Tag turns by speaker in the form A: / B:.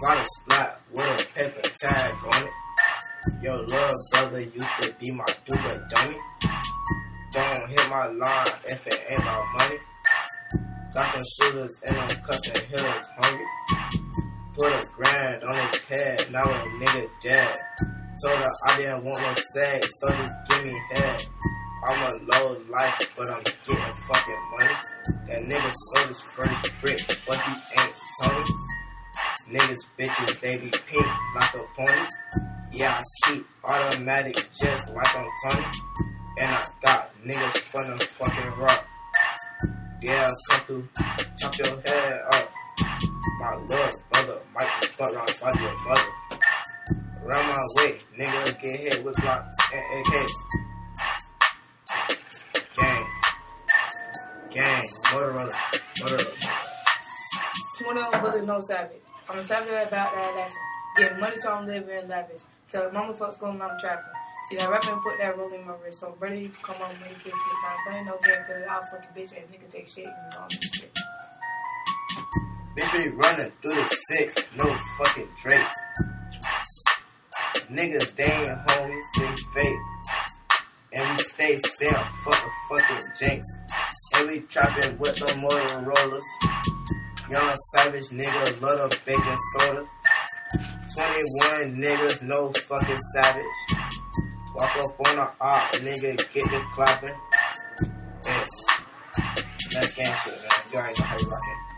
A: Slide a splat with a paper tag on it. Your little brother used to be my dude, but dummy. Don't hit my line if it ain't about money. Got some shooters and them custom hitters hungry. Put a grand on his head, now a nigga dead. Told her I didn't want no sex, so just give me head. I'm a low life, but I'm getting fucking money. That nigga sold his first brick, but he ain't Tony. Niggas, bitches, they be pink like a pony. Yeah, I keep automatics just like I'm Tony. And I got niggas from the fucking rock. Yeah, come through, chop your head up. My little brother might be fucked around like your mother. Around my way, niggas get hit with blocks and AKs. Gang, Motorola.
B: One of them brothers no savage. I'm a savage about that action. Get money so I'm living in lavish. Tell mama fuck school and I'm trapping. See that rapping put that roll in my wrist. So brother, you come on when you kiss me. Time playing no game cause I'll fuck your bitch and nigga take shit and all that shit.
A: Bitch be running through the 6, no fucking Drake. Niggas, they ain't homies, they fake. And we stay safe, fucking jinx. And we trapping with the Motorola's. Young savage nigga, love the baking soda. 21 niggas, no fucking savage. Walk up on the op, nigga, get the clapping. Yeah. That's gang shit, man. You already know how you rockin'.